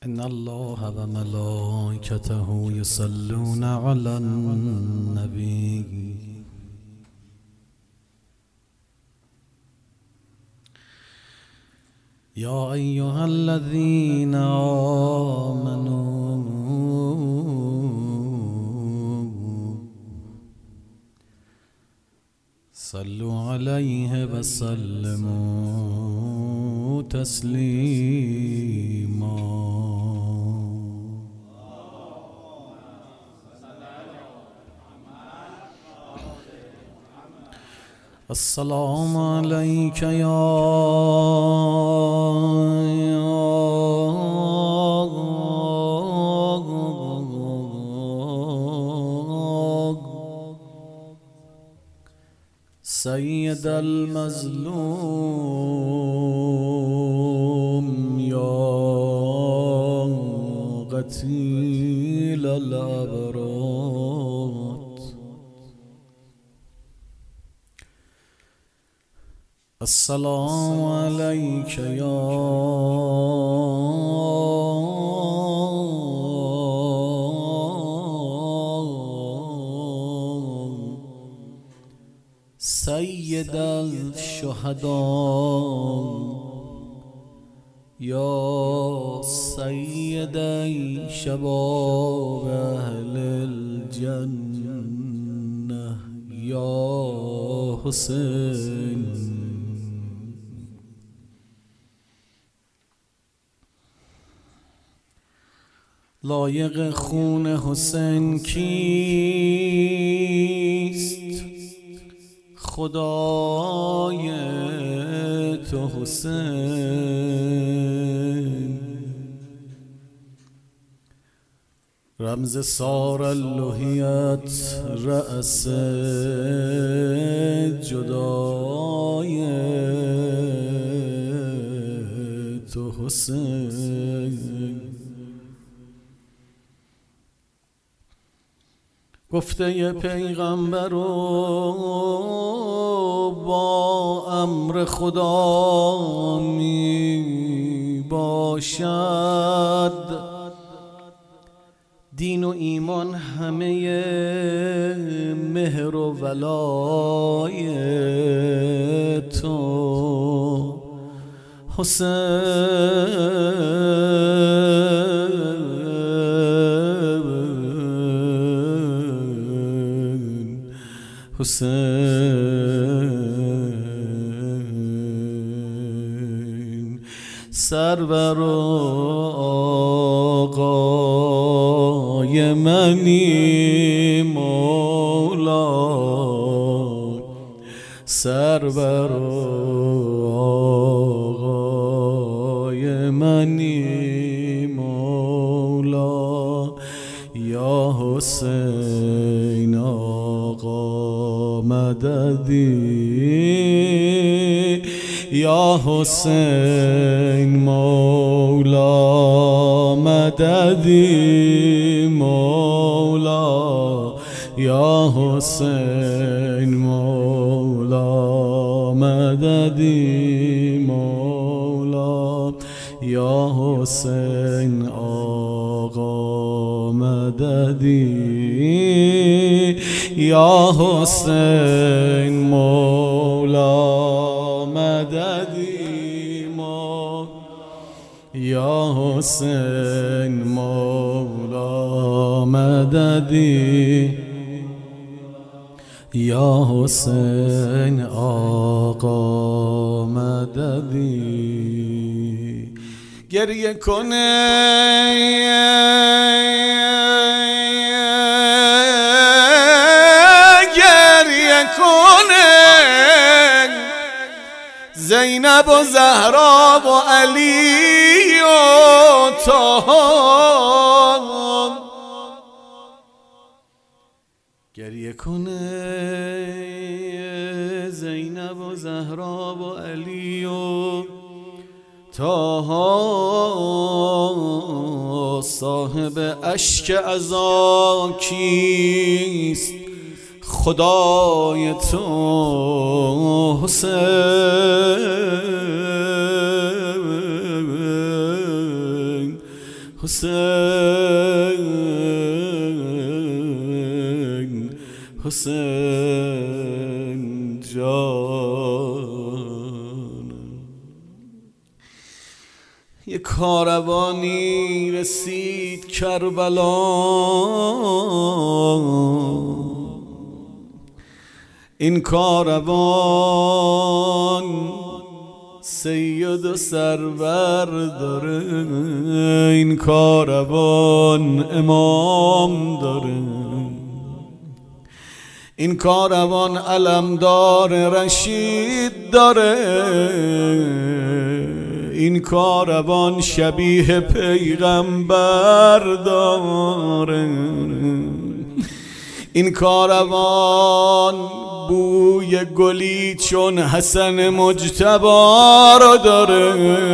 إن الله وملائكته يصلون على النبي يا أيها الذين آمنوا صلوا عليه وسلموا تسليما. السلام عليك يا سيد المظلوم يا قتيل العبرات. السلام عليك يا سيد الشهداء يا سيدي شباب أهل الجنة يا حسين. لایق خون حسین کیست؟ خدای تو حسین. رمز سار اللهیت رأس جدای تو حسین. گفته پیغمبر و با امر خدا می باشد. دین و ایمان همه مهر و ولای تو حسین. حسین سرور و آقای منی مولا. سرور و آقای منی مولا. یا حسین آقا مددی. یا حسین مولا مددی مولا. یا حسین مولا مددی مولا. یا حسین آقا مددی. یا حسین مولا مددی مولا. یا حسین مولا مددی. یا حسین آقا مددی. گریه کنه زینب و زهرا و علی و طه. گریه کنه زینب و زهرا و علی و طه. صاحب اشک عزا کیست؟ خدای تو حسین. حسین حسین جان. یه کاروانی رسید کربلا، این کاروان سید و سرور داره، این کاروان امام داره، این کاروان علمدار رشید داره، این کاروان شبیه پیغمبر داره، این کاروان بوی گلی چون حسن مجتبی رو داره،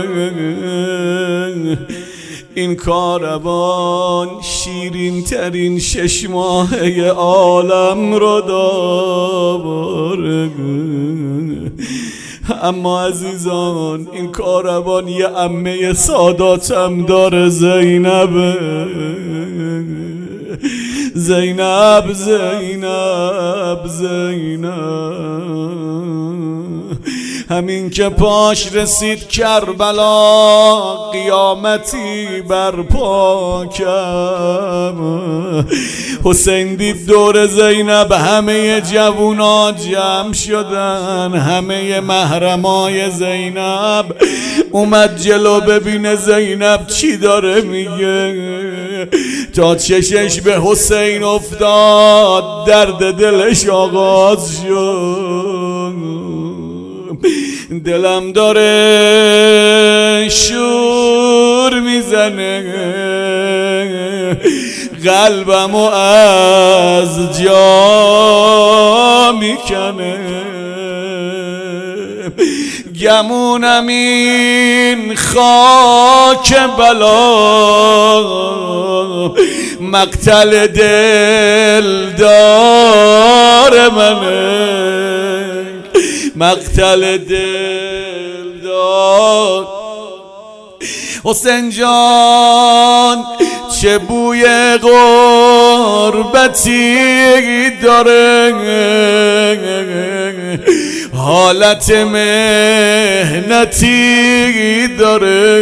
این کاروان شیرین ترین 6 ماهه عالم رو داره. اما عزیزان این کاروان یه عمه ساداتم داره، زینب. زینب زینب زینب. همین که پاش رسید کربلا، قیامتی برپا کرد. حسین دید دور زینب همه جوونا جمع شدن، همه محرمای زینب. اومد جلو ببینه زینب چی داره میگه، تا چشش به حسین افتاد درد دلش آغاز شد. دلم داره شور میزنه، قلبمو از جا میکنه، گمونم این خاک بلا مقتل دلدار منه، مقتل دلدار. حسین جان چه بوی غربتی داره، حالت مهنتی داره.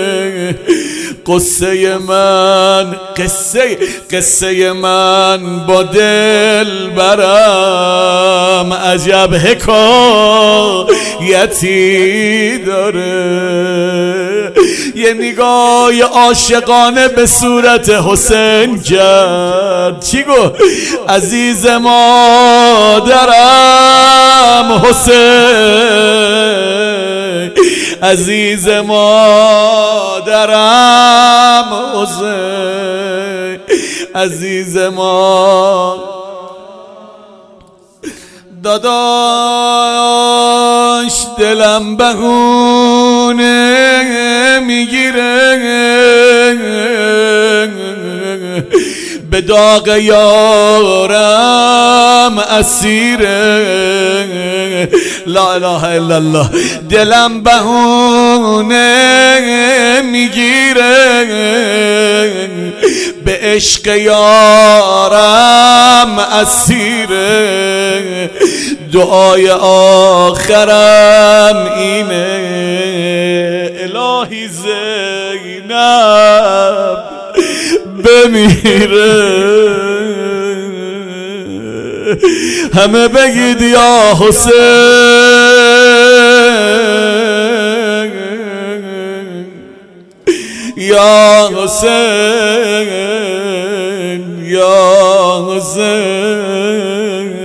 قصه من قصه من با دل برم عجب حکایتی داره. یه نگاه عاشقانه به صورت حسین کرد، چی گفت؟ عزیز مادرم حسین، عزیز مادرم حسین، عزیز ما داداش. دلم بهونه میگیره، به داغ یارم اسیره. لا اله الا الله. دلم بهونه میگیره، به عشق یارم اسیره. دعای آخرم اینه، الهی زینب بمیره. همه بگید یا حسین، یا حسین، یا حسین.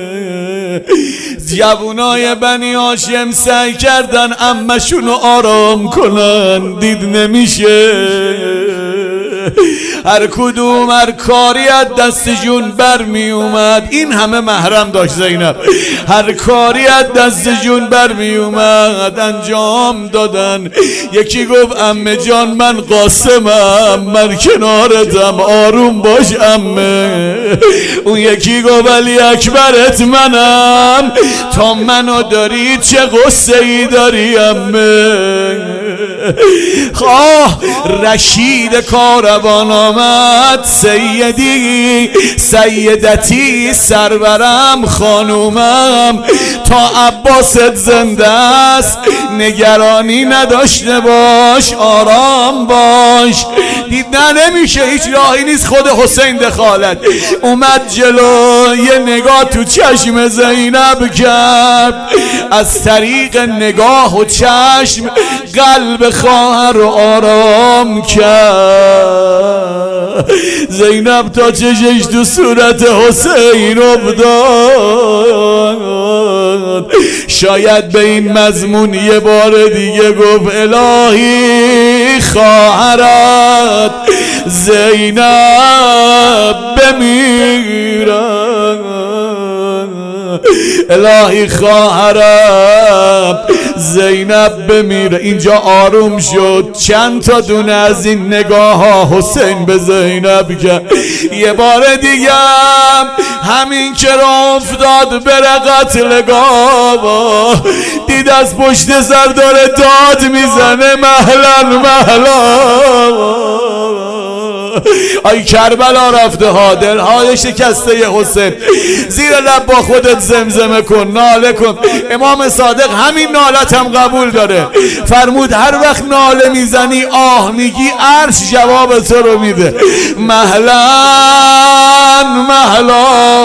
جوونای بنی هاشم سعی کردن عمشونو آرام کنن، دید نمیشه. هر کدوم هر کاری از دستشون برمی اومد. این همه محرم داشت زینب، هر کاری از دستشون برمی اومد انجام دادن. یکی گفت عمه جان من قاسمم، من کنارتم، آروم باش عمه. اون یکی گفت علی اکبرت منم، تا منو داری چه غصه ای داری عمه. خواه رشید کاروان آمد، سیدی سیدتی سرورم خانومم، تا عباست زنده است نگرانی نداشته باش، آرام باش. دید نه نمیشه، هیچ راهی نیست. خود حسین دخالت اومد جلو، یه نگاه تو چشم زینب کرد، از طریق نگاه و چشم قلب خواهر رو آرام کرد. زینب تا چشش تو صورت حسین افتاد، شاید به این مضمون یه بار دیگه گفت الهی خواهرت زینب بمیرد، الهی خواهرم زینب بمیره. اینجا آروم شد، چند تا دونه از این نگاه ها حسین به زینب کرد. یه بار دیگه همین که را افتاد بره قتلگاه، دید از پشت سر داره داد میزنه مهلا مهلا. آی کربلا رفته ها، دلهای شکسته حسین، زیر لب با خودت زمزمه کن، ناله کن. امام صادق همین نالت هم قبول داره، فرمود هر وقت ناله میزنی آه میگی عرش جواب تو رو میده. مهلا مهلا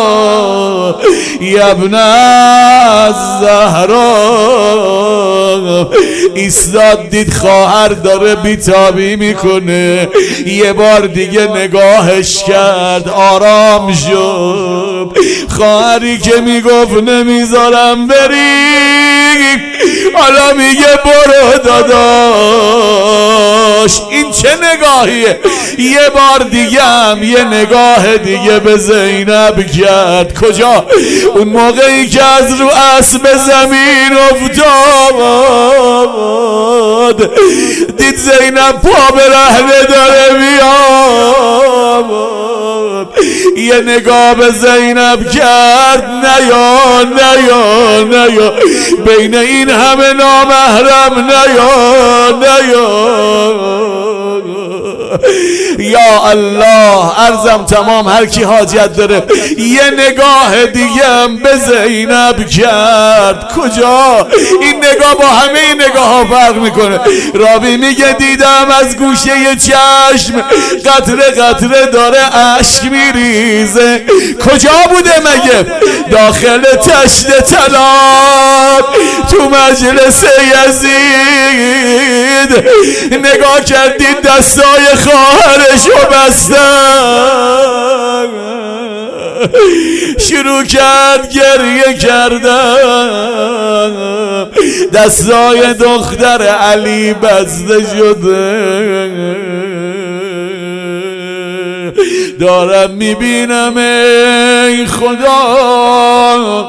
ابن الزهرا. ایستاد، دید خواهر داره بیتابی میکنه، یه بار دیگه نگاهش کرد، آرام شد. خواهری که میگفت نمیذارم بری، حالا میگه برو داداش. این چه نگاهیه؟ یه بار دیگه هم یه نگاه دیگه به زینب کرد. کجا؟ اون موقعی که از رو اسب زمین افتاد، دید زینب پا به رهنه داره میاد، یه نگاه به زینب کرد، نیا نیا نیا بین این همه نامحرم، نیا نیا. یا الله، عرضم تمام، هر کی حاجت داره یه نگاه دیگه هم به زینب کرد. کجا؟ این نگاه با همه این نگاه ها فرق میکنه. راوی میگه دیدم از گوشه چشم قطره قطره داره اشک میریزه. کجا بوده مگه؟ داخل تشت طلا تو مجلس یزید. نگاه کردید دستای خواهرشو بستن، شروع کرد گریه کردن، دستای دختر علی بسته شده. دارم میبینم ای خدا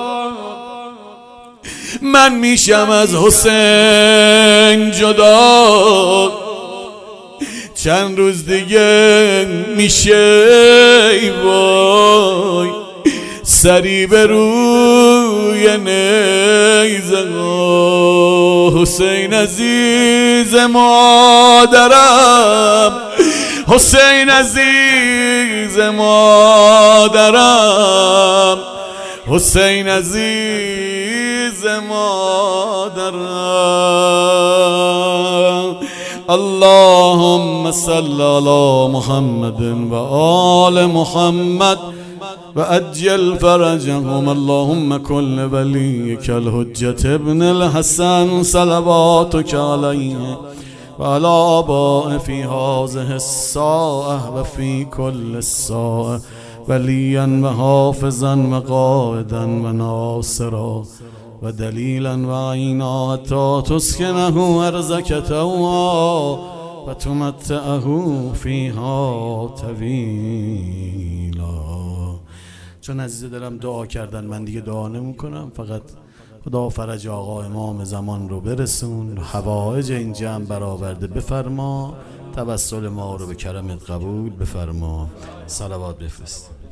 من میشم از حسین جدا، چند روز دیگه میشه ای وای سری به روی نیزه. حسین عزیز مادرم، حسین عزیز مادرم، حسین عزیز مادرم. اللهم صل على محمد و آل محمد و اجل فرجهم. اللهم كل وليك الحجة ابن الحسن صلواتك عليه وعلى آبائه في هذه الساعة وفي كل الساعة وليا وحافظا وقائدا وناصرا ودليلا وعينا حتى تسكنه أرضك طوعا وتمتعه فيها طويلا. چون عزیز دلم دعا کردن، من دیگه دعا نمی کنم، فقط خدا فرج آقا امام زمان رو برسون، حوائج این جمع برآورده بفرما، توسل ما رو به کرمت قبول بفرما. صلوات بفرست.